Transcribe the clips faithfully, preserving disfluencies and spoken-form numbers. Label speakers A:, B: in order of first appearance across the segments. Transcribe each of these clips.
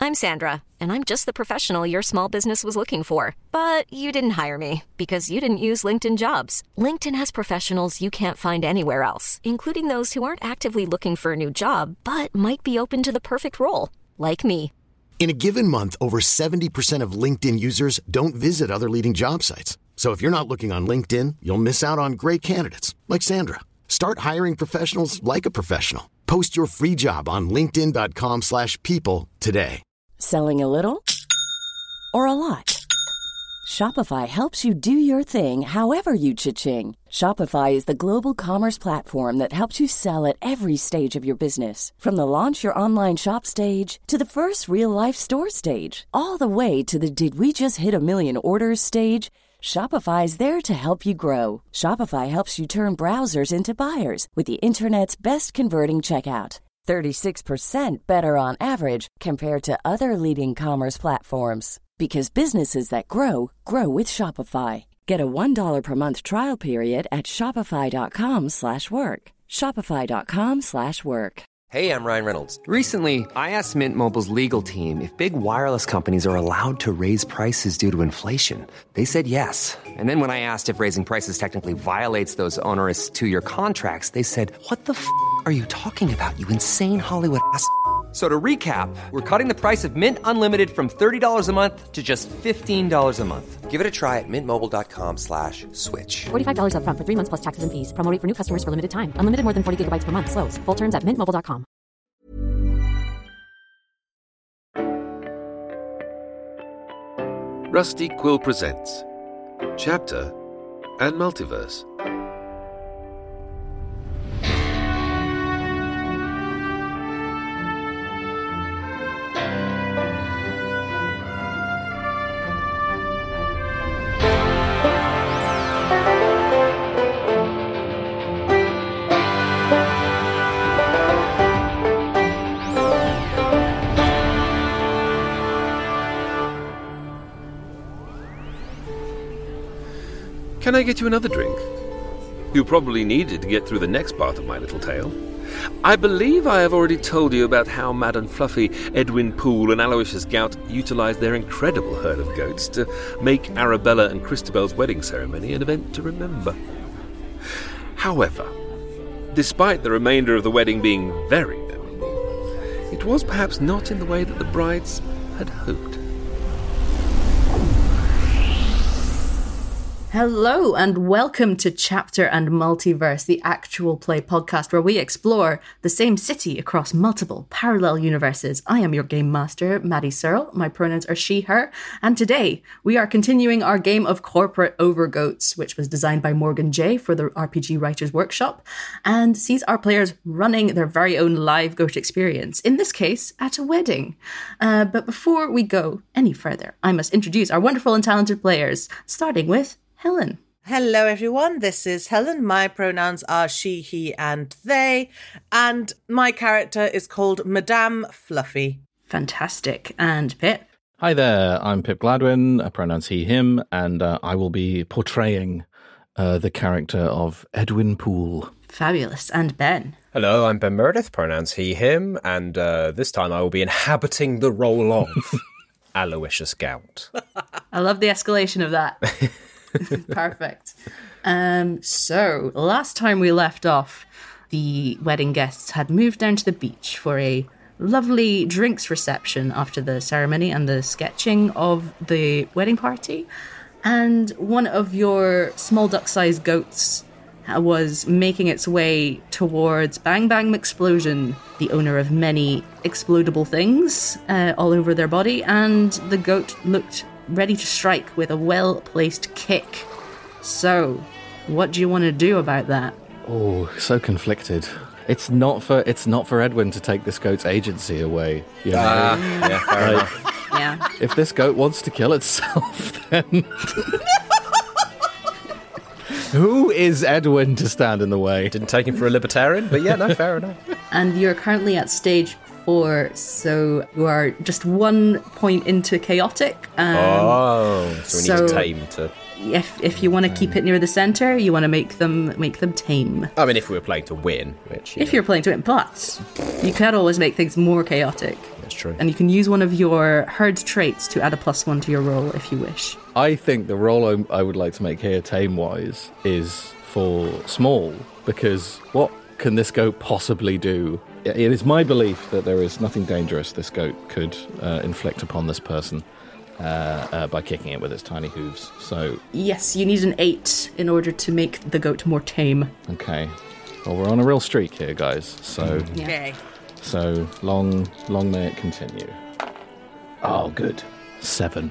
A: I'm Sandra, and I'm just the professional your small business was looking for. But you didn't hire me because you didn't use LinkedIn Jobs. LinkedIn has professionals you can't find anywhere else, including those who aren't actively looking for a new job, but might be open to the perfect role, like me.
B: In a given month, over seventy percent of LinkedIn users don't visit other leading job sites. So if you're not looking on LinkedIn, you'll miss out on great candidates like Sandra. Start hiring professionals like a professional. Post your free job on linkedin.com slash people today.
C: Selling a little or a lot? Shopify helps you do your thing however you cha-ching. Shopify is the global commerce platform that helps you sell at every stage of your business. From the launch your online shop stage to the first real-life store stage, all the way to the did we just hit a million orders stage. Shopify is there to help you grow. Shopify helps you turn browsers into buyers with the internet's best converting checkout. thirty-six percent better on average compared to other leading commerce platforms. Because businesses that grow, grow with Shopify. Get a one dollar per month trial period at shopify.com slash work. Shopify.com slash work.
D: Hey, I'm Ryan Reynolds. Recently, I asked Mint Mobile's legal team if big wireless companies are allowed to raise prices due to inflation. They said yes. And then when I asked if raising prices technically violates those onerous two-year contracts, they said, what the f*** are you talking about, you insane Hollywood ass f- So to recap, we're cutting the price of Mint Unlimited from thirty dollars a month to just fifteen dollars a month. Give it a try at mintmobile.com slash switch.
E: forty-five dollars up front for three months plus taxes and fees. Promo rate for new customers for limited time. Unlimited more than forty gigabytes per month. Slows full terms at mint mobile dot com.
F: Rusty Quill presents Chapter and Multiverse. Can I get you another drink? You probably need it to get through the next part of my little tale. I believe I have already told you about how Mad and Fluffy, Edwin Poole and Aloysius Gout utilised their incredible herd of goats to make Arabella and Christabel's wedding ceremony an event to remember. However, despite the remainder of the wedding being very memorable, it was perhaps not in the way that the brides had hoped.
G: Hello and welcome to Chapter and Multiverse, the actual play podcast where we explore the same city across multiple parallel universes. I am your game master, Maddie Searle. My pronouns are she, her. And today we are continuing our game of Corporate Overgoats, which was designed by Morgan Jay for the R P G Writers Workshop and sees our players running their very own live goat experience, in this case at a wedding. Uh, but before we go any further, I must introduce our wonderful and talented players, starting with Helen.
H: Hello, everyone. This is Helen. My pronouns are she, he, and they. And my character is called Madame Fluffy.
G: Fantastic. And Pip.
I: Hi there. I'm Pip Gladwin. Uh, pronouns he, him. And uh, I will be portraying uh, the character of Edwin Poole.
G: Fabulous. And Ben.
J: Hello, I'm Ben Meredith. Pronouns he, him. And uh, this time I will be inhabiting the role of Aloysius Gout.
G: I love the escalation of that. Perfect. Um, so, last time we left off, the wedding guests had moved down to the beach for a lovely drinks reception after the ceremony and the sketching of the wedding party. And one of your small duck-sized goats was making its way towards Bang Bang McSplosion, the owner of many explodable things uh, all over their body, and the goat looked ready to strike with a well-placed kick. So, what do you want to do about that?
I: Oh, so conflicted. It's not for it's not for Edwin to take this goat's agency away. You know?
J: Uh, yeah, fair
I: like,
J: enough.
G: Yeah.
I: If this goat wants to kill itself, then who is Edwin to stand in the way?
J: Didn't take him for a libertarian, but yeah, no, fair enough.
G: And you're currently at stage four, so you are just one point into chaotic. Um,
J: oh, so we
G: so
J: need to tame to...
G: If if you want to keep it near the center, you want to make them make them tame.
J: I mean, if we were playing to win, which... You
G: if
J: know.
G: you're playing to win, but you could always make things more chaotic.
J: That's true.
G: And you can use one of your herd traits to add a plus one to your roll if you wish.
I: I think the roll I, I would like to make here, tame-wise, is for small, because what can this goat possibly do? It is my belief that there is nothing dangerous this goat could uh, inflict upon this person uh, uh, by kicking it with its tiny hooves. So,
G: yes, you need an eight in order to make the goat more tame.
I: Okay. Well, we're on a real streak here, guys. So,
G: yeah.
H: Okay.
I: So long, long may it continue. Oh, good. Seven.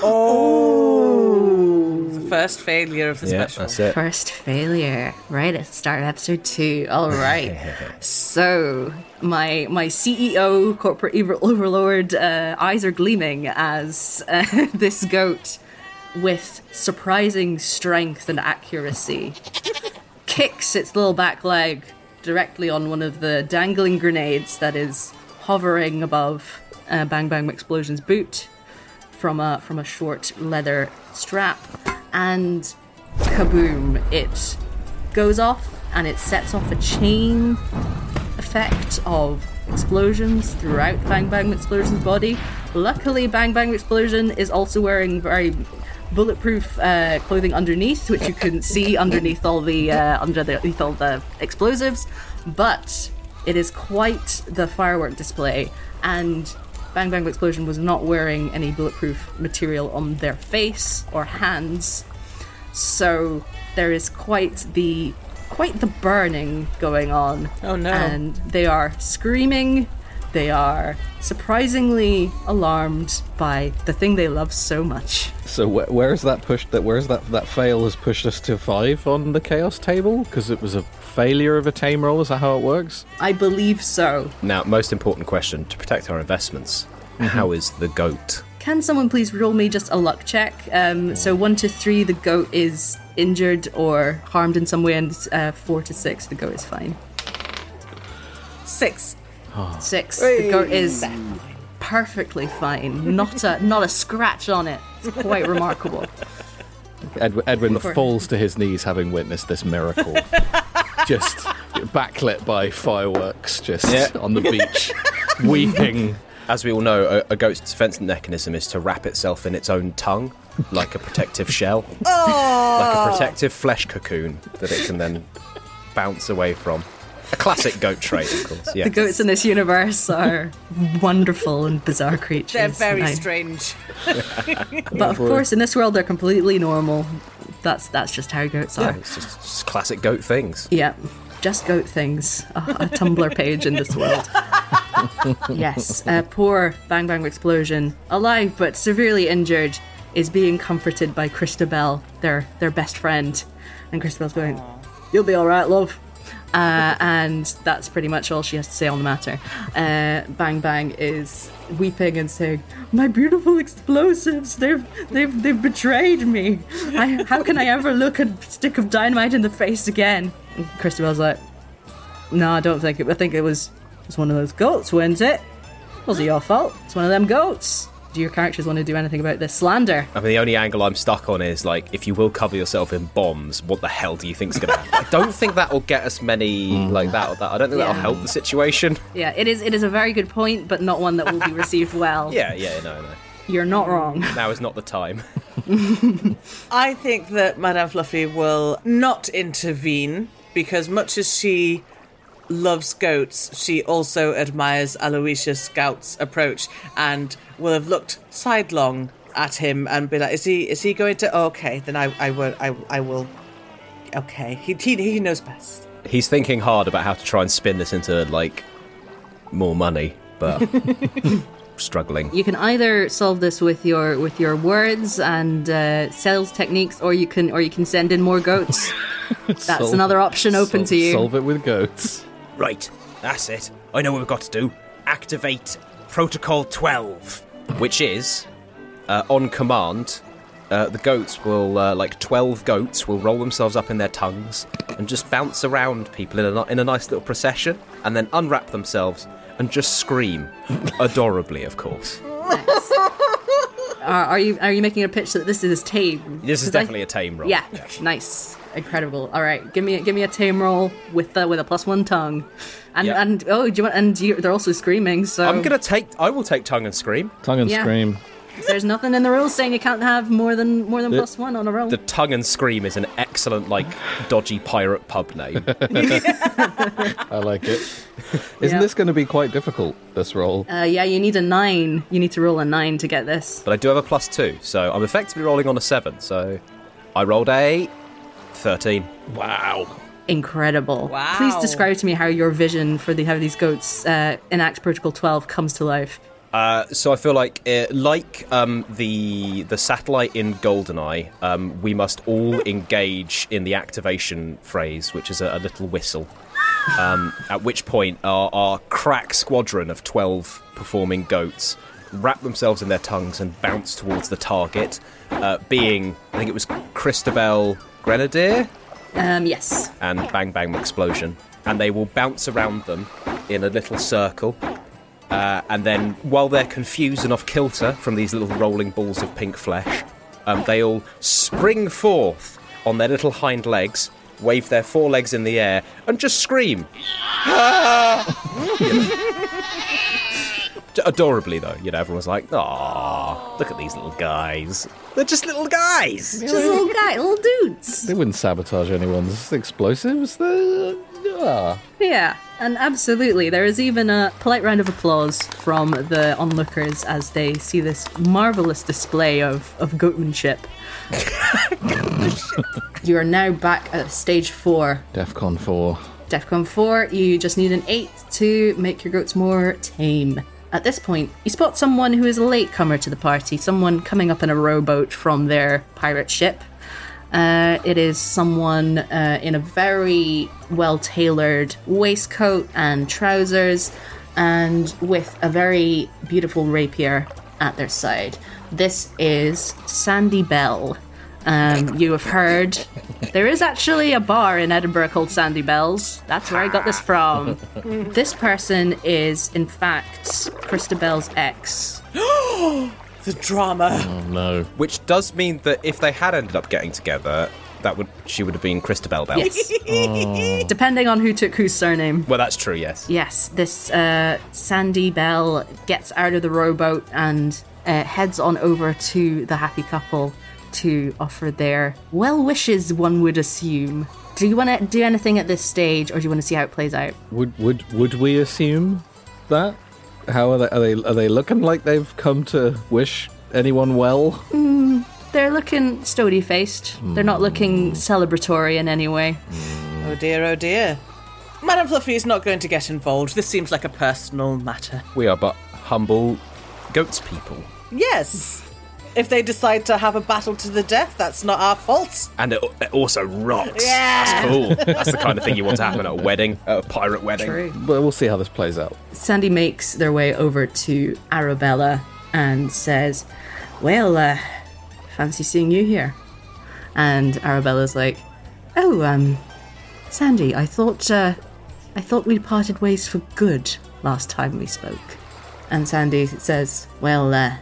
H: Oh, the first failure of the
J: Yeah,
H: special.
J: that's it.
G: First failure, right at the start of episode two. All right. So my my C E O, corporate overlord, uh, eyes are gleaming as uh, this goat, with surprising strength and accuracy, kicks its little back leg directly on one of the dangling grenades that is hovering above uh, Bang Bang Explosion's boot from a from a short leather strap, and kaboom! It goes off and it sets off a chain effect of explosions throughout Bang Bang Explosion's body. Luckily, Bang Bang Explosion is also wearing very bulletproof uh, clothing underneath, which you couldn't see underneath all the uh, underneath all the explosives, but it is quite the firework display. And Bang Bang Explosion was not wearing any bulletproof material on their face or hands, so there is quite the quite the burning going on.
H: Oh no!
G: And they are screaming. They are surprisingly alarmed by the thing they love so much.
I: So wh- where is that pushed? That where's that that fail has pushed us to five on the chaos table because it was a failure of a tame roll. Is that how it works?
G: I believe so.
J: Now, most important question to protect our investments: mm-hmm. How is the goat?
G: Can someone please roll me just a luck check? Um, so one to three, the goat is injured or harmed in some way, and uh, four to six, the goat is fine.
H: Six.
G: Six. The goat is perfectly fine. Not a not a scratch on it. It's quite remarkable.
I: Edwin, Edwin falls to his knees having witnessed this miracle. Just backlit by fireworks, just
J: yeah.
I: on the beach, weeping.
J: As we all know, a, a goat's defense mechanism is to wrap itself in its own tongue, like a protective shell.
H: Oh!
J: Like a protective flesh cocoon that it can then bounce away from. A classic goat trait, of course. Yes.
G: The goats in this universe are wonderful and bizarre creatures.
H: They're very
G: I,
H: strange.
G: But of course, in this world, they're completely normal. That's that's just how goats are.
J: Yeah, it's just, just classic goat things.
G: Yeah, just goat things. A, a Tumblr page in this world. Yes, uh, poor Bang Bang Explosion, alive but severely injured, is being comforted by Christabel, their their best friend. And Christabel's going, "You'll be all right, love." Uh, and that's pretty much all she has to say on the matter. Uh, Bang Bang is weeping and saying, "My beautiful explosives, they've they've they've betrayed me. I, how can I ever look a stick of dynamite in the face again?" And Christabel's like, "No, I don't think it. I think it was it was one of those goats, wasn't it? It wasn't your fault. It's one of them goats." Do your characters want to do anything about this slander?
J: I mean, the only angle I'm stuck on is, like, if you will cover yourself in bombs, what the hell do you think's going to happen? I don't think that'll get us many, mm. like, that, that. I don't think yeah. that'll help the situation.
G: Yeah, it is It is a very good point, but not one that will be received well.
J: Yeah, yeah, no, no.
G: You're not wrong.
J: Now is not the time.
H: I think that Madame Fluffy will not intervene, because much as she loves goats, she also admires Aloysius Scout's approach and will have looked sidelong at him and be like, is he is he going to oh, okay, then I I will I, I will okay. He, he he knows best.
J: He's thinking hard about how to try and spin this into, like, more money, but struggling.
G: You can either solve this with your with your words and uh, sales techniques, or you can or you can send in more goats. That's solve, another option open
I: solve,
G: to you.
I: Solve it with goats.
J: Right, that's it. I know what we've got to do. Activate Protocol twelve, which is, uh, on command, uh, the goats will, uh, like twelve goats, will roll themselves up in their tongues and just bounce around people in a, in a nice little procession, and then unwrap themselves and just scream, adorably, of course.
G: Nice. Are, are you are you making a pitch that this is tame?
J: This is definitely I, a tame roll.
G: Yeah, yeah. Nice. Incredible. All right, give me a, give me a tame roll with the, with a plus one tongue, and
J: Yeah.
G: and oh, do you want? And you, they're also screaming. So
J: I'm gonna take. I will take tongue and scream.
I: Tongue and
G: Yeah.
I: scream.
G: there's nothing in the rules saying you can't have more than more than
I: The-
G: plus one on a roll.
J: The tongue and scream is an excellent, like, dodgy pirate pub name.
I: I like it. Isn't
G: Yeah.
I: this going to be quite difficult, this roll?
G: Uh, yeah, you need a nine. You need to roll a nine to get this.
J: But I do have a plus two, so I'm effectively rolling on a seven. So I rolled a thirteen.
I: Wow.
G: Incredible.
H: Wow.
G: Please describe to me how your vision for the how these goats uh, enact Protocol twelve comes to life.
J: Uh, so I feel like, uh, like um, the the satellite in GoldenEye, um, we must all engage in the activation phrase, which is a, a little whistle. Um, at which point, our, our crack squadron of twelve performing goats wrap themselves in their tongues and bounce towards the target, uh, being, I think it was Christabel Grenadier
G: Um, yes.
J: and Bang Bang Explosion. And they will bounce around them in a little circle. Uh, and then, while they're confused and off kilter from these little rolling balls of pink flesh, um, they all spring forth on their little hind legs, wave their forelegs in the air, and just scream. You know. Adorably, though. You know, everyone's like, "Aww, look at these little guys. They're just little guys."
G: Just little guy, little dudes.
I: They wouldn't sabotage anyone's explosives. They're... Ah.
G: Yeah, and absolutely. There is even a polite round of applause from the onlookers as they see this marvellous display of, of goatmanship. You are now back at stage four.
I: DEFCON four.
G: DEFCON four, you just need an eight to make your goats more tame. At this point, you spot someone who is a latecomer to the party, someone coming up in a rowboat from their pirate ship. Uh, it is someone uh, in a very well-tailored waistcoat and trousers, and with a very beautiful rapier at their side. This is Sandy Bell. Um, you have heard there is actually a bar in Edinburgh called Sandy Bell's. That's where I got this from. This person is, in fact, Christabel's ex.
H: The drama.
I: Oh, no.
J: Which does mean that if they had ended up getting together, that would she would have been Christabel Bell.
G: Yes. Depending on who took whose surname.
J: Well, that's true, yes.
G: Yes, this uh, Sandy Bell gets out of the rowboat and uh, heads on over to the happy couple to offer their well wishes, one would assume. Do you want to do anything at this stage, or do you want to see how it plays out?
I: Would would would we assume that? How are they? Are they are they looking like they've come to wish anyone well?
G: Mm, they're looking stody-faced. Mm. They're not looking celebratory in any way.
H: Mm. Oh dear, oh dear. Madame Fluffy is not going to get involved. This seems like a personal matter.
J: We are but humble goats people.
H: Yes. If they decide to have a battle to the death, that's not our fault.
J: And it, it also rocks.
H: Yeah.
J: That's cool. That's the kind of thing you want to happen at a wedding, at a pirate wedding.
G: True.
I: But we'll see how this plays out.
G: Sandy makes their way over to Arabella and says, well, uh, fancy seeing you here. And Arabella's like, oh, um, Sandy, I thought, uh, I thought we parted ways for good last time we spoke. And Sandy says, well, uh,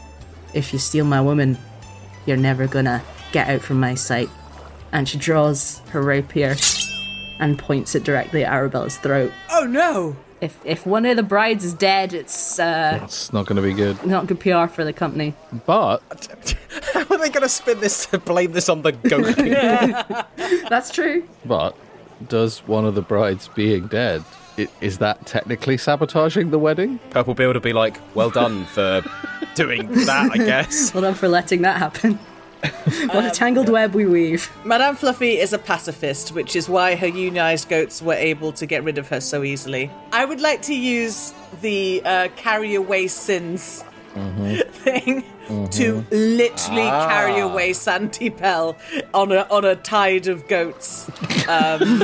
G: if you steal my woman, you're never gonna get out from my sight. And she draws her rapier and points it directly at Arabella's throat.
H: Oh no!
G: If if one of the brides is dead, it's uh,
I: It's not going to be good.
G: not good P R for the company.
I: But
J: How are they going to spin this to blame this on the goat people?
G: That's true.
I: but does one of the brides being dead, i- is that technically sabotaging the wedding?
J: Purple Beard would be like, well done for doing that, I guess.
G: Well done for letting that happen. What a tangled web we weave.
H: Madame Fluffy is a pacifist, which is why her unionized goats were able to get rid of her so easily. I would like to use the uh, carry away sins mm-hmm. thing mm-hmm. to literally ah. carry away Sandy Bell on a on a tide of goats. Um.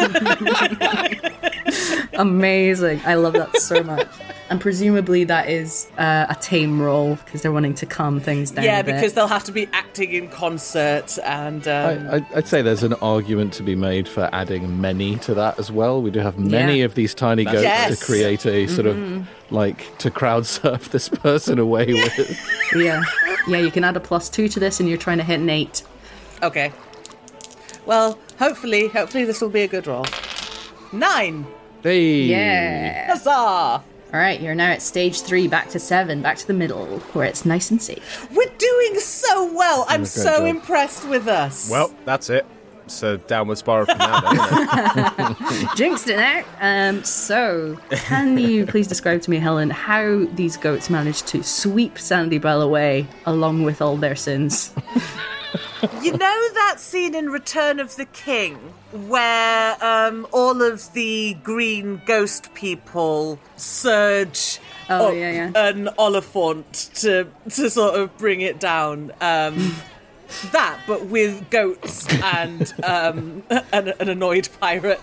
G: Amazing. I love that so much. And presumably that is uh, a tame role because they're wanting to calm things down.
H: Yeah,
G: a bit.
H: because they'll have to be acting in concert and. Um...
I: I, I, I'd say there's an argument to be made for adding many to that as well. We do have many
G: Yeah.
I: of these tiny goats
H: Yes.
I: to create a sort
G: Mm-hmm.
I: of like to crowd surf this person away with.
G: Yeah. Yeah, you can add a plus two to this and you're trying to hit an eight.
H: Okay. Well, Hopefully, hopefully this will be a good roll. Nine!
I: Hey!
G: Yeah.
H: Huzzah!
G: All right, you're now at stage three, back to seven, back to the middle, where it's nice and safe.
H: We're doing so well. I'm so
I: job.
H: impressed with us.
J: Well, that's it. So downward spiral from now, then, isn't it?
G: Jinxed it now. Um, so, can you please describe to me, Helen, how these goats managed to sweep Sandy Bell away along with all their sins?
H: You know that scene in Return of the King where um, all of the green ghost people surge
G: Oh,
H: up
G: yeah, yeah.
H: an Oliphant to to sort of bring it down? Um, that, but with goats and um, an, an annoyed pirate.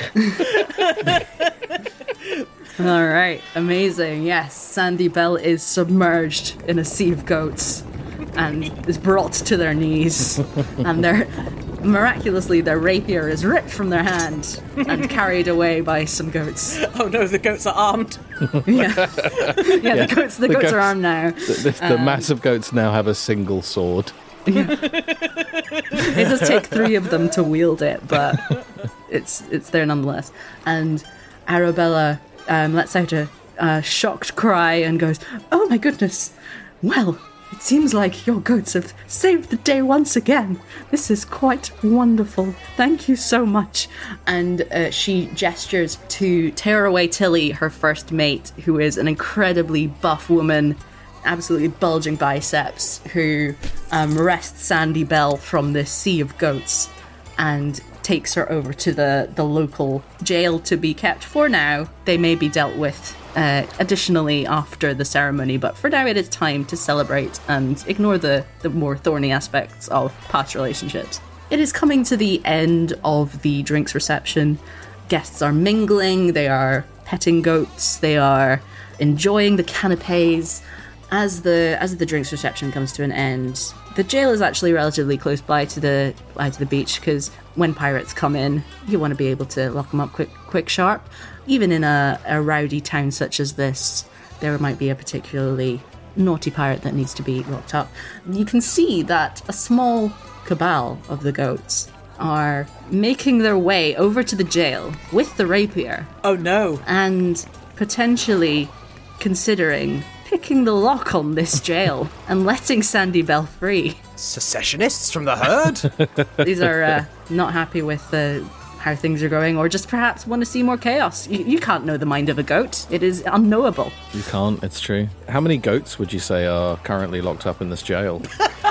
G: All right, amazing. Yes, Sandy Bell is submerged in a sea of goats and is brought to their knees, and they're miraculously their rapier is ripped from their hand and carried away by some goats.
H: Oh no, the goats are armed.
G: Yeah, yeah, the goats. The,
I: The
G: goats,
I: goats-
G: are armed now.
I: The, the
G: Um,
I: massive goats now have a single sword.
G: It does take three of them to wield it, but it's it's there nonetheless. And Arabella um, lets out a, a shocked cry and goes, "Oh my goodness! Well, it seems like your goats have saved the day once again. This is quite wonderful. Thank you so much." And uh, she gestures to Tearaway Tilly, her first mate, who is an incredibly buff woman, absolutely bulging biceps, who um, wrests Sandy Bell from this sea of goats and takes her over to the, the local jail to be kept for now. They may be dealt with uh, additionally after the ceremony, but for now it is time to celebrate and ignore the, the more thorny aspects of past relationships. It is coming to the end of the drinks reception. Guests are mingling, they are petting goats, they are enjoying the canapes. As the as the drinks reception comes to an end, the jail is actually relatively close by to the by to the beach, because when pirates come in, you want to be able to lock them up quick, quick, sharp. Even in a, a rowdy town such as this, there might be a particularly naughty pirate that needs to be locked up. You can see that a small cabal of the goats are making their way over to the jail with the rapier.
H: Oh no.
G: And potentially considering picking the lock on this jail and letting Sandy Bell free.
J: Secessionists from the herd?
G: These are uh, not happy with uh, how things are going, or just perhaps want to see more chaos. You, you can't know the mind of a goat. It is unknowable.
I: You can't, it's true. How many goats would you say are currently locked up in this jail?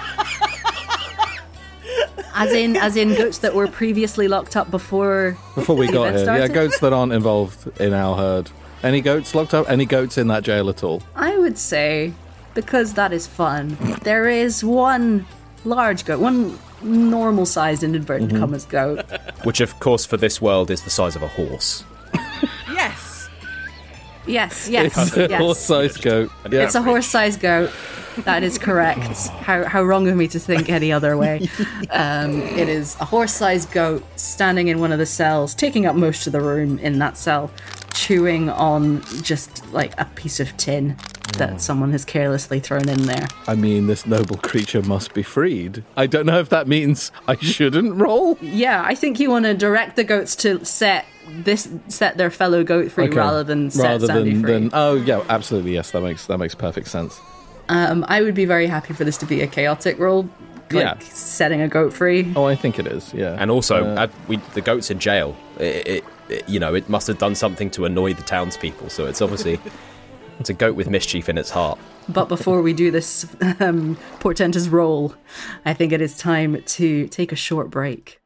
G: As in, as in goats that were previously locked up before
I: Before we
G: the
I: got
G: event
I: here.
G: started?
I: Yeah, goats that aren't involved in our herd. Any goats locked up? Any goats in that jail at all?
G: I would say, because that is fun, there is one large goat, one normal-sized in inverted
I: Mm-hmm.
G: commas goat.
J: Which, of course, for this world is the size of a horse.
H: Yes.
G: Yes, yes,
I: It's a
G: yes.
I: horse-sized goat. Yeah.
G: It's a horse-sized goat. That is correct. How how wrong of me to think any other way. Um, it is a horse-sized goat standing in one of the cells, taking up most of the room in that cell, chewing on just like a piece of tin that someone has carelessly thrown in there.
I: I mean, this noble creature must be freed. I don't know if that means I shouldn't roll.
G: Yeah, I think you want to direct the goats to set this set their fellow goat free
I: Okay.
G: rather than set
I: Rather
G: Sandy
I: than,
G: free.
I: than oh yeah, absolutely yes. That makes that makes perfect sense.
G: Um, I would be very happy for this to be a chaotic roll, like
I: Yeah.
G: setting a goat free.
I: Oh, I think it is. Yeah,
J: And also,
I: Uh,
J: uh, we, the goat's in jail. It, it, it, you know, it must have done something to annoy the townspeople, so it's obviously... It's a goat with mischief in its heart.
G: But before we do this um, portentous roll, I think it is time to take a short break.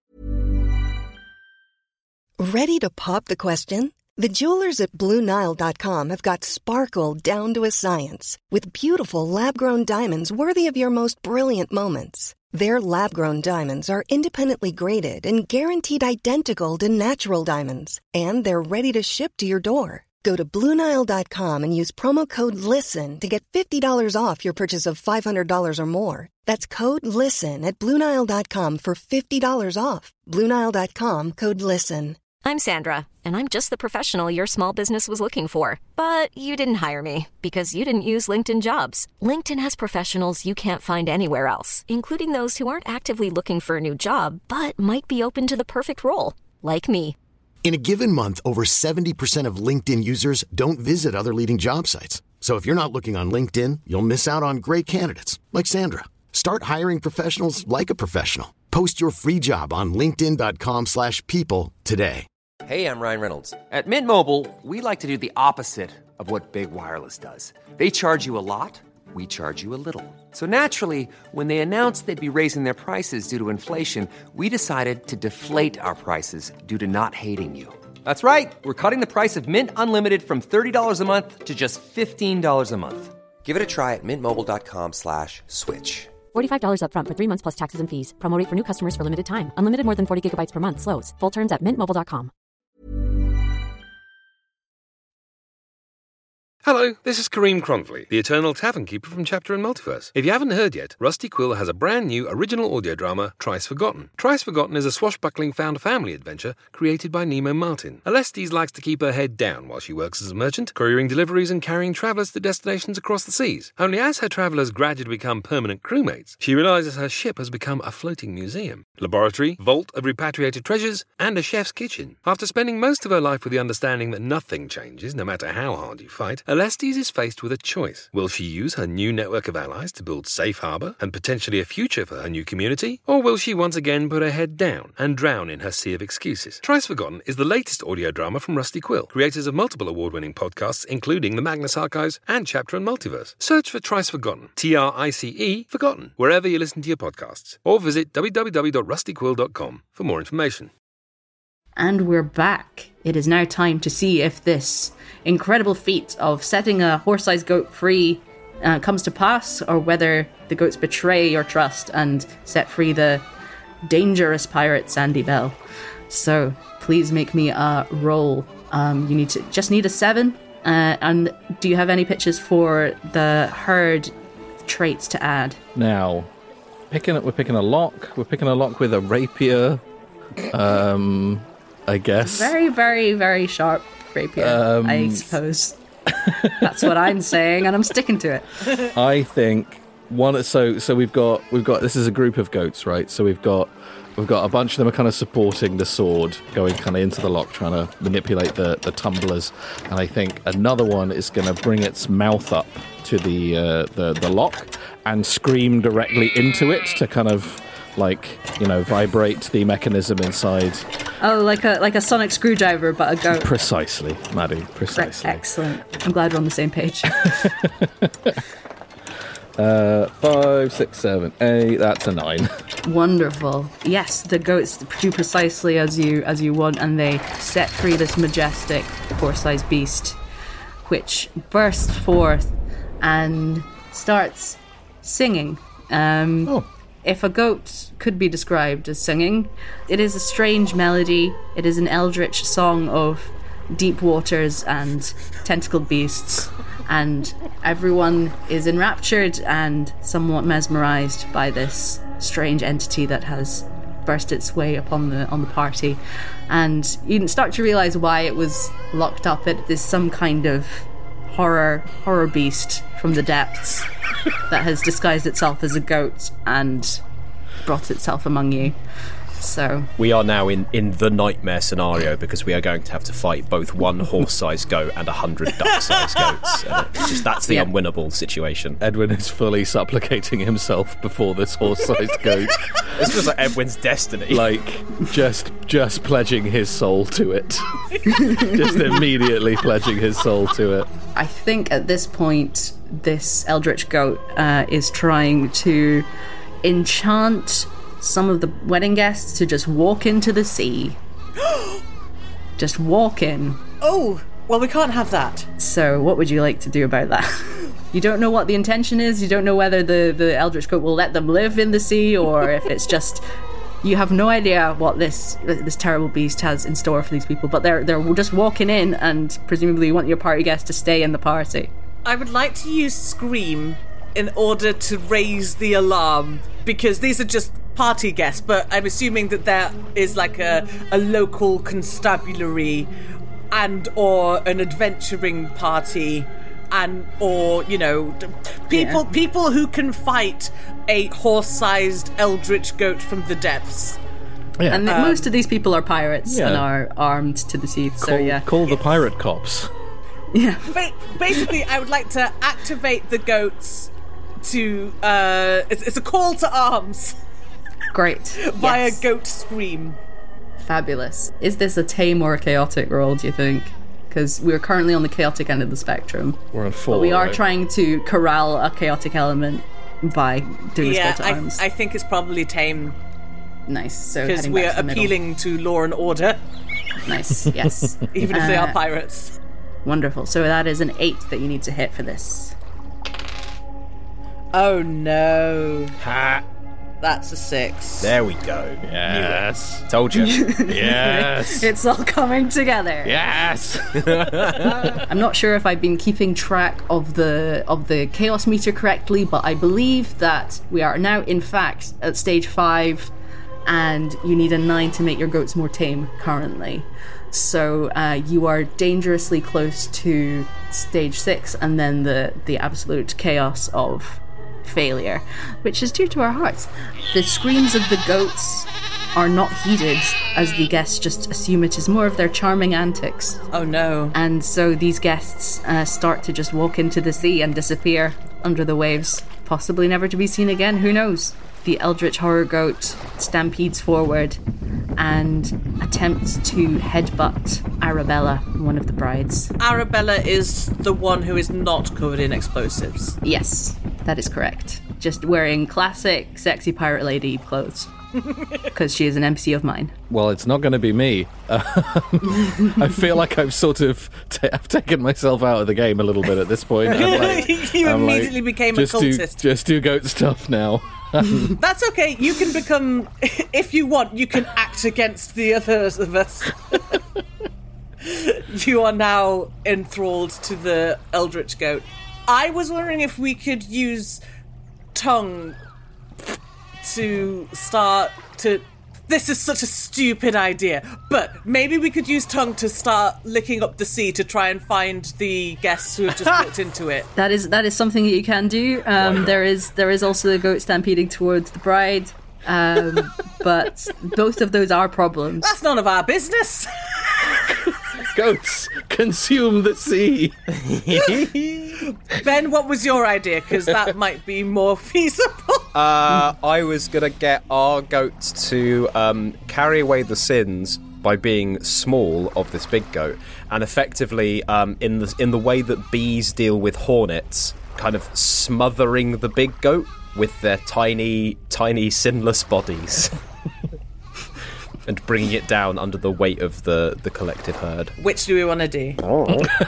K: Ready to pop the question? The jewelers at Blue Nile dot com have got sparkle down to a science with beautiful lab-grown diamonds worthy of your most brilliant moments. Their lab-grown diamonds are independently graded and guaranteed identical to natural diamonds, and they're ready to ship to your door. Go to Blue Nile dot com and use promo code LISTEN to get fifty dollars off your purchase of five hundred dollars or more. That's code LISTEN at Blue Nile dot com for fifty dollars off. Blue Nile dot com, code LISTEN.
A: I'm Sandra, and I'm just the professional your small business was looking for. But you didn't hire me because you didn't use LinkedIn Jobs. LinkedIn has professionals you can't find anywhere else, including those who aren't actively looking for a new job, but might be open to the perfect role, like me.
B: In a given month, over seventy percent of LinkedIn users don't visit other leading job sites. So if you're not looking on LinkedIn, you'll miss out on great candidates like Sandra. Start hiring professionals like a professional. Post your free job on linkedin.com slash people today.
D: Hey, I'm Ryan Reynolds. At Mint Mobile, we like to do the opposite of what Big Wireless does. They charge you a lot, we charge you a little. So naturally, when they announced they'd be raising their prices due to inflation, we decided to deflate our prices due to not hating you. That's right. We're cutting the price of Mint Unlimited from thirty dollars a month to just fifteen dollars a month. Give it a try at mintmobile.com slash switch.
E: forty-five dollars up front for three months plus taxes and fees. Promo rate for new customers for limited time. Unlimited more than forty gigabytes per month. Slows full terms at mint mobile dot com.
F: Hello, this is Kareem Cronfley, the Eternal Tavern Keeper from Chapter and Multiverse. If you haven't heard yet, Rusty Quill has a brand new original audio drama, Thrice Forgotten. Thrice Forgotten is a swashbuckling found-family adventure created by Nemo Martin. Alestes likes to keep her head down while she works as a merchant, couriering deliveries and carrying travellers to destinations across the seas. Only as her travellers gradually become permanent crewmates, she realises her ship has become a floating museum, laboratory, vault of repatriated treasures, and a chef's kitchen. After spending most of her life with the understanding that nothing changes, no matter how hard you fight, Alestes is faced with a choice. Will she use her new network of allies to build safe harbour and potentially a future for her new community? Or will she once again put her head down and drown in her sea of excuses? Thrice Forgotten is the latest audio drama from Rusty Quill, creators of multiple award-winning podcasts including the Magnus Archives and Chapter and Multiverse. Search for Thrice Forgotten, T R I C E, Forgotten, wherever you listen to your podcasts. Or visit w w w dot rusty quill dot com for more information.
G: And we're back. It is now time to see if this incredible feat of setting a horse-sized goat free uh, comes to pass, or whether the goats betray your trust and set free the dangerous pirate Sandy Bell. So please make me a roll. Um, you need to just need a seven. Uh, and do you have any pitches for the herd traits to add?
I: Now, picking we're picking a lock. We're picking a lock with a rapier. Um, I guess.
G: Very, very, very sharp rapier, um, I suppose. That's what I'm saying, and I'm sticking to it.
I: I think one. So, so we've got we've got. This is a group of goats, right? So we've got we've got a bunch of them are kind of supporting the sword, going kind of into the lock, trying to manipulate the the tumblers. And I think another one is going to bring its mouth up to the uh, the the lock and scream directly into it to kind of, like, you know, vibrate the mechanism inside.
G: Oh, like a like a sonic screwdriver, but a goat.
I: Precisely, Maddie, precisely.
G: Excellent. I'm glad we're on the same page.
I: uh, five, six, seven, eight. That's a nine.
G: Wonderful. Yes, the goats do precisely as you as you want, and they set free this majestic horse-sized beast, which bursts forth and starts singing. Um,
I: oh.
G: If a goat could be described as singing, it is a strange melody. It is an eldritch song of deep waters and tentacled beasts, and everyone is enraptured and somewhat mesmerized by this strange entity that has burst its way upon the on the party. And you start to realize why it was locked up. It is some kind of horror horror beast from the depths that has disguised itself as a goat and brought itself among you. So
J: we are now in, in the nightmare scenario, because we are going to have to fight both one horse-sized goat and a hundred duck-sized goats. And it's just, that's the yep. unwinnable situation.
I: Edwin is fully supplicating himself before this horse-sized goat.
J: This was like Edwin's destiny.
I: Like, just just pledging his soul to it. Just immediately pledging his soul to it.
G: I think at this point, this eldritch goat uh, is trying to enchant some of the wedding guests to just walk into the sea. Just walk in.
H: Oh, well, we can't have that.
G: So what would you like to do about that? You don't know what the intention is. You don't know whether the, the eldritch goat will let them live in the sea, or if it's just... You have no idea what this this terrible beast has in store for these people, but they're they're just walking in, and presumably you want your party guests to stay in the party.
H: I would like to use Scream in order to raise the alarm, because these are just party guests, but I'm assuming that there is like a, a local constabulary and or an adventuring party and or, you know, people yeah. people who can fight a horse-sized eldritch goat from the depths.
G: Yeah. And
H: um,
G: most of these people are pirates yeah. and are armed to the teeth,
I: call,
G: so yeah.
I: Call the pirate cops.
G: Yeah.
H: But basically, I would like to activate the goats to... Uh, it's, it's a call to arms.
G: Great.
H: Via
G: yes.
H: goat scream.
G: Fabulous. Is this a tame or a chaotic roll, do you think? Because we're currently on the chaotic end of the spectrum.
I: We're on four,
G: but we are
I: right?
G: trying to corral a chaotic element by doing
H: yeah,
G: this call to arms.
H: I, I think it's probably tame.
G: Nice. So
H: because we are appealing to law and order.
G: Nice. Yes.
H: Even if uh, they are pirates.
G: Wonderful. So that is an eight that you need to hit for this.
H: Oh no!
J: Ha!
H: That's a six.
J: There we go.
I: Yes.
J: Told you.
I: Yes.
G: It's all coming together.
I: Yes.
G: I'm not sure if I've been keeping track of the of the chaos meter correctly, but I believe that we are now, in fact, at stage five. And you need a nine to make your goats more tame currently. So uh, you are dangerously close to stage six and then the, the absolute chaos of failure, which is dear to our hearts. The screams of the goats are not heeded as the guests just assume it is more of their charming antics.
H: Oh no.
G: And so these guests uh, start to just walk into the sea and disappear under the waves, possibly never to be seen again, who knows? The Eldritch Horror Goat stampedes forward and attempts to headbutt Arabella, one of the brides.
H: Arabella is the one who is not covered in explosives.
G: Yes, that is correct. Just wearing classic sexy pirate lady clothes. Because she is an M C of mine.
I: Well, it's not going to be me. Um, I feel like I've sort of t- I've taken myself out of the game a little bit at this point. I'm like,
H: you
I: I'm
H: immediately
I: like,
H: became
I: just
H: a cultist.
I: Do, just do goat stuff now.
H: That's okay. You can become, if you want, you can act against the others of us. You are now enthralled to the Eldritch Goat. I was wondering if we could use tongue to start to... This is such a stupid idea, but maybe we could use tongue to start licking up the sea to try and find the guests who have just walked into it.
G: That is that is something that you can do. Um, there is there is also the goat stampeding towards the bride, um, but both of those are problems.
H: That's none of our business.
I: Goats consume the sea.
H: Ben, what was your idea? Because that might be more feasible.
J: Uh, I was going to get our goats to um, carry away the sins by being small of this big goat, and effectively, um, in the in the way that bees deal with hornets, kind of smothering the big goat with their tiny, tiny sinless bodies. And bringing it down under the weight of the, the collective herd.
H: Which do we want to do?
J: Oh.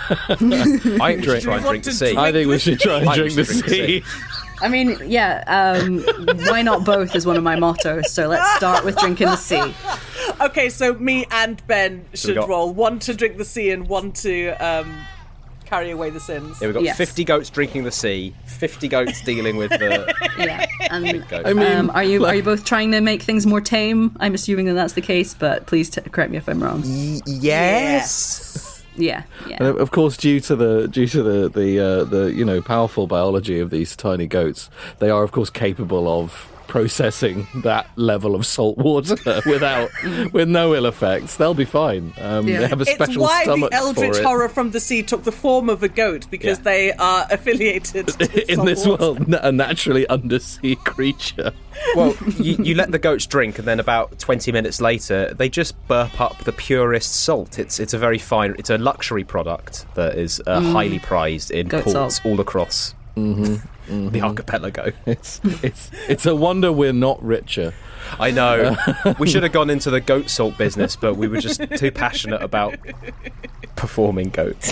J: I think we should try and drink the sea.
I: I think we should try and drink the sea.
G: I mean, yeah, um, why not both is one of my mottos, so let's start with drinking the sea.
H: Okay, so me and Ben should
J: got...
H: roll. One to drink the sea and one to um, carry away the sins.
J: Yeah, we've got
G: yes.
J: fifty goats drinking the sea, fifty goats dealing with the
G: yeah. And,
J: big goat.
I: I mean,
G: um, are you
I: like...
G: are you both trying to make things more tame? I'm assuming that that's the case, but please t- correct me if I'm wrong.
J: Y- yes.
G: Yeah, yeah.
I: And of course, due to the due to the the uh, the you know powerful biology of these tiny goats, they are of course capable of processing that level of salt water without with no ill effects. They'll be fine. Um,
G: Yeah.
I: They have a special
H: it's why
I: stomach
H: the Eldritch
I: for it.
H: Horror from the Sea took the form of a goat, because
I: Yeah.
H: they are affiliated to
I: in
H: salt
I: this
H: water.
I: world, a naturally undersea creature.
J: Well, you, you let the goats drink, and then about twenty minutes later, they just burp up the purest salt. It's it's a very fine, it's a luxury product that is uh,
G: Mm.
J: highly prized in
G: Goat
J: ports
G: salt.
J: all across
I: Mm-hmm, mm-hmm.
J: the archipelago.
I: It's it's it's a wonder we're not richer.
J: I know. We should have gone into the goat salt business, but we were just too passionate about performing goats.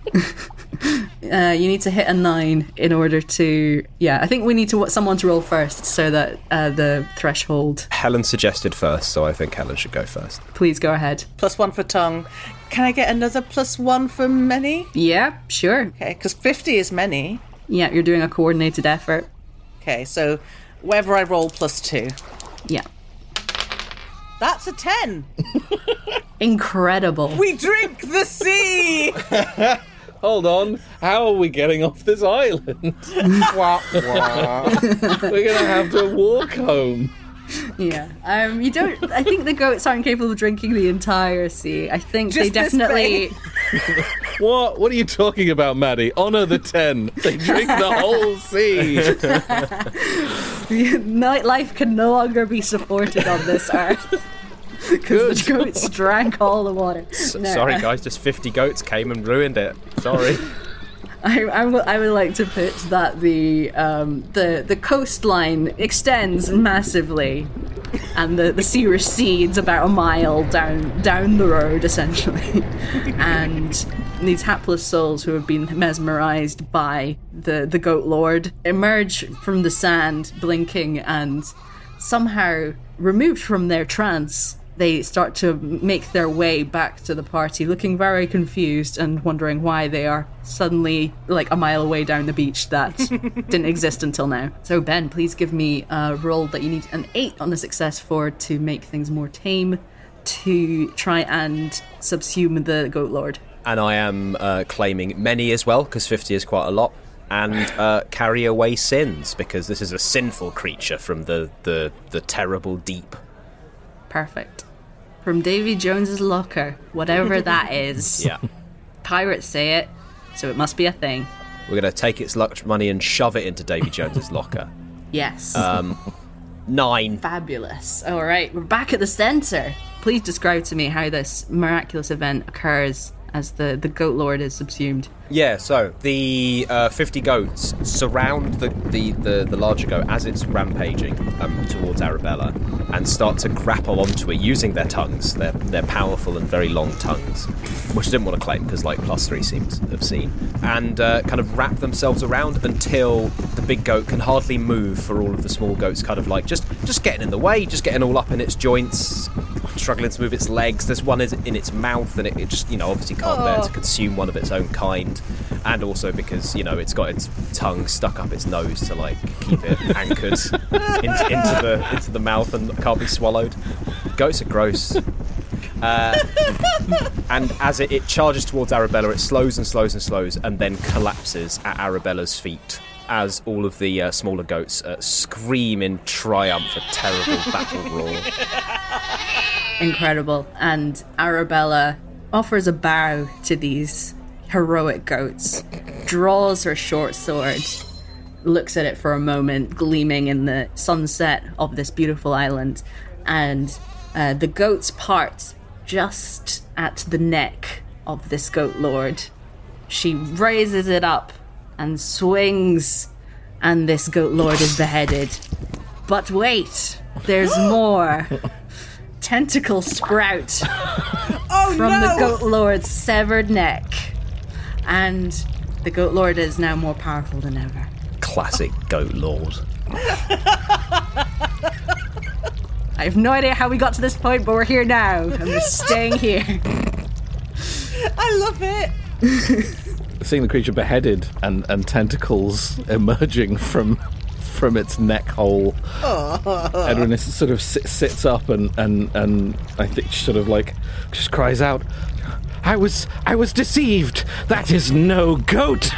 G: Uh, you need to hit a nine in order to... Yeah, I think we need to someone to roll first so that uh, the threshold...
J: Helen suggested first, so I think Helen should go first.
G: Please go ahead.
H: Plus one for tongue. Can I get another plus one for many?
G: Yeah, sure.
H: Okay, because fifty is many.
G: Yeah, you're doing a coordinated effort.
H: Okay, so wherever I roll, plus two.
G: Yeah.
H: That's a ten.
G: Incredible.
H: We drink the sea.
I: Hold on. How are we getting off this island? Wah, wah. We're going to have to walk home.
G: Yeah. Um, you don't... I think the goats aren't capable of drinking the entire sea. I think
H: Just
G: they definitely...
I: What? What are you talking about, Maddie? Honour the ten. They drink the whole sea.
G: Nightlife can no longer be supported on this earth. Because the goats drank all the water.
J: S-
G: No,
J: sorry,
G: uh,
J: guys, just fifty goats came and ruined it. Sorry.
G: I, I, w- I would like to put that the um, the the coastline extends massively, and the, the sea recedes about a mile down down the road, essentially. And these hapless souls who have been mesmerized by the, the goat lord emerge from the sand, blinking, and somehow removed from their trance, they start to make their way back to the party, looking very confused and wondering why they are suddenly like a mile away down the beach that didn't exist until now. So Ben, please give me a roll that you need an eight on a success for to make things more tame, to try and subsume the goat lord.
J: And I am uh, claiming many as well, because fifty is quite a lot. And uh, carry away sins, because this is a sinful creature from the, the, the terrible deep.
G: Perfect. From Davy Jones's locker, whatever that is.
J: Yeah.
G: Pirates say it, so it must be a thing.
J: We're going to take its lunch money and shove it into Davy Jones's locker.
G: Yes.
J: Um, nine.
G: Fabulous. All right, we're back at the centre. Please describe to me how this miraculous event occurs as the, the goat lord is subsumed.
J: Yeah, so the uh, fifty goats surround the, the, the, the larger goat as it's rampaging um, towards Arabella and start to grapple onto it using their tongues, their, their powerful and very long tongues, which I didn't want to claim because like plus three seems obscene, and uh, kind of wrap themselves around until the big goat can hardly move for all of the small goats kind of like just, just getting in the way, just getting all up in its joints, struggling to move its legs. There's one in its mouth and it, it just, you know, obviously can't bear to consume one of its own kind. And also because, you know, it's got its tongue stuck up its nose to, like, keep it anchored into, into the into the mouth and can't be swallowed. Goats are gross. Uh, and as it, it charges towards Arabella, it slows and slows and slows and then collapses at Arabella's feet as all of the uh, smaller goats uh, scream in triumph, a terrible battle roar.
G: Incredible. And Arabella offers a bow to these heroic goats, draws her short sword, looks at it for a moment, gleaming in the sunset of this beautiful island, and uh, the goats part just at the neck of this goat lord. She raises it up and swings, and this goat lord is beheaded. But wait, there's more. Tentacles sprout
H: oh,
G: from
H: no!
G: the goat lord's severed neck. And the goat lord is now more powerful than ever.
J: Classic goat lord.
G: I have no idea how we got to this point, but we're here now. And we're staying here.
H: I love it.
I: Seeing the creature beheaded and, and tentacles emerging from from its neck hole, Edwin is sort of sit, sits up and, and, and I think sort of like just cries out, I was I was deceived. That is no goat.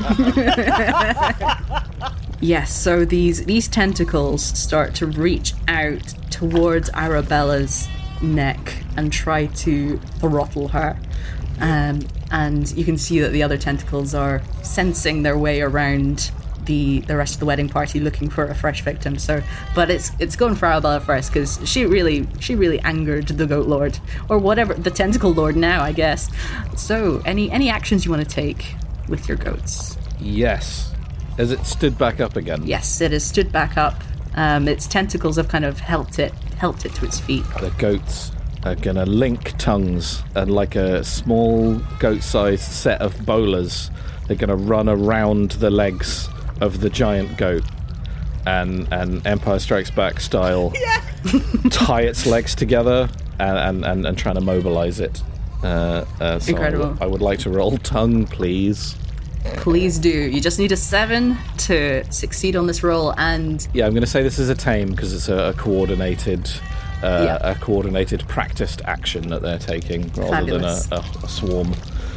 G: Yes, so these these tentacles start to reach out towards Arabella's neck and try to throttle her. Um, and you can see that the other tentacles are sensing their way around the the rest of the wedding party, looking for a fresh victim. So, but it's it's going for Arabella first because she really she really angered the goat lord, or whatever, the tentacle lord now, I guess. So, any any actions you want to take with your goats?
I: Yes. Has it stood back up again?
G: Yes, it has stood back up. Um, its tentacles have kind of helped it helped it to its feet.
I: The goats are gonna link tongues and like a small goat-sized set of bowlers, they're gonna run around the legs of the giant goat and and Empire Strikes Back style
H: yeah.
I: tie its legs together and, and, and, and trying to mobilize it. Uh, uh, so
G: Incredible.
I: I would like to roll tongue, please.
G: Please do. You just need a seven to succeed on this roll, and
I: yeah, I'm going to say this is a tame because it's a, a coordinated, uh,
G: Yeah.
I: a coordinated, practiced action that they're taking rather
G: Fabulous.
I: than a, a, a swarm.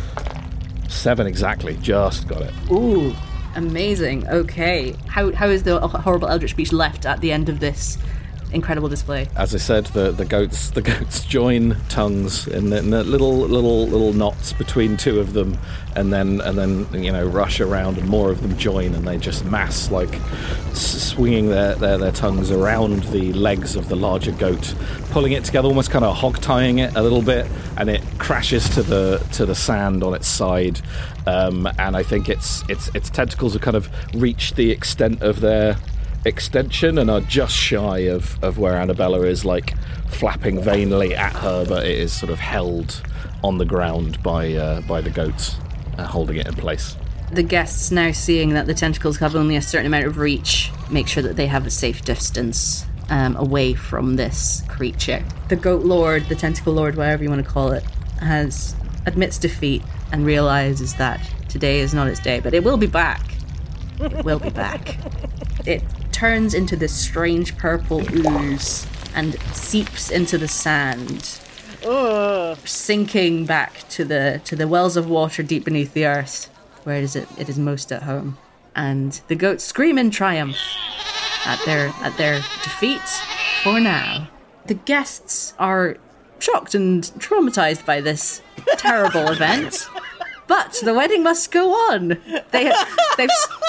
I: Seven exactly, just got it.
G: ooh, amazing. Okay, how how is the horrible eldritch beast left at the end of this incredible display?
I: As I said, the, the goats the goats join tongues in the, in the little little little knots between two of them, and then and then you know rush around, and more of them join, and they just mass like s- swinging their, their their tongues around the legs of the larger goat, pulling it together, almost kind of hog tying it a little bit, and it crashes to the to the sand on its side. Um, and I think its its its tentacles have kind of reached the extent of their extension and are just shy of, of where Annabella is, like flapping vainly at her, but it is sort of held on the ground by uh, by the goats, uh, holding it in place.
G: The guests, now seeing that the tentacles have only a certain amount of reach, make sure that they have a safe distance um, away from this creature. The goat lord, the tentacle lord, whatever you want to call it, has admits defeat and realizes that today is not its day, but it will be back. It will be back. It turns into this strange purple ooze and seeps into the sand,
H: Ugh.
G: sinking back to the to the wells of water deep beneath the earth, where it is it, it is most at home. And the goats scream in triumph at their at their defeat for now. The guests are shocked and traumatized by this terrible event, but the wedding must go on. They they've.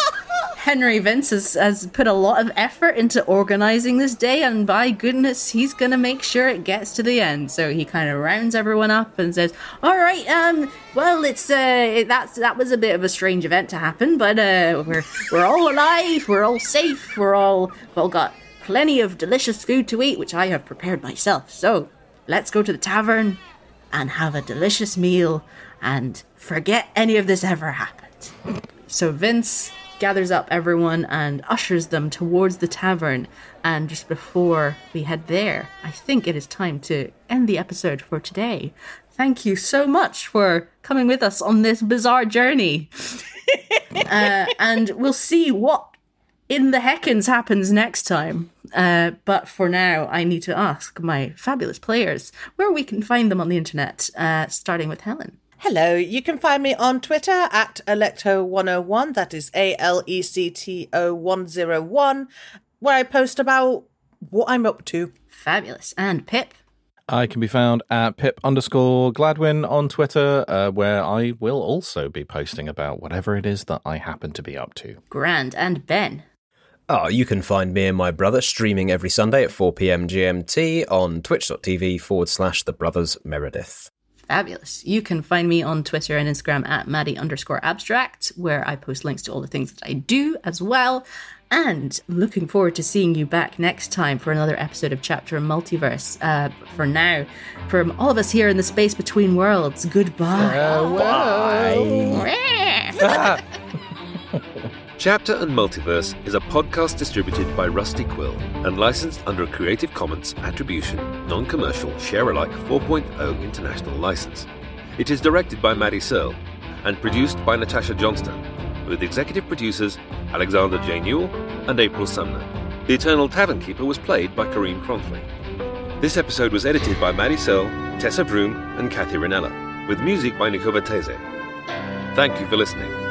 G: Henry Vince has, has put a lot of effort into organising this day, and by goodness, he's going to make sure it gets to the end. So he kind of rounds everyone up and says, all right, um, well, it's uh, that's that was a bit of a strange event to happen, but uh, we're we're all alive, we're all safe, we're all, well, got plenty of delicious food to eat, which I have prepared myself. So let's go to the tavern and have a delicious meal and forget any of this ever happened. So Vince gathers up everyone and ushers them towards the tavern. And just before we head there, I think it is time to end the episode for today. Thank you so much for coming with us on this bizarre journey. uh, and we'll see what in the heckins happens next time. Uh, but for now, I need to ask my fabulous players where we can find them on the internet, uh, starting with Helen.
H: Hello, you can find me on Twitter at Alecto one oh one, that is A L E C T O one oh one, where I post about what I'm up to.
G: Fabulous. And Pip?
I: I can be found at Pip underscore Gladwin on Twitter, uh, where I will also be posting about whatever it is that I happen to be up to.
G: Grand. And Ben?
J: Oh, you can find me and my brother streaming every Sunday at four p.m. G M T on twitch.tv forward slash the Brothers Meredith.
G: Fabulous. You can find me on Twitter and Instagram at Maddie underscore abstract, where I post links to all the things that I do as well. And looking forward to seeing you back next time for another episode of Chapter Multiverse. Uh, for now, from all of us here in the space between worlds, goodbye.
J: Bye.
F: Chapter and Multiverse is a podcast distributed by Rusty Quill and licensed under a Creative Commons Attribution, Non-Commercial, Share-alike four point oh International License. It is directed by Maddie Searle and produced by Natasha Johnston, with executive producers Alexander J. Newell and April Sumner. The Eternal Tavern Keeper was played by Kareem Cronfley. This episode was edited by Maddie Searle, Tessa Vroom and Kathy Ranella, with music by Nico Vertese. Thank you for listening.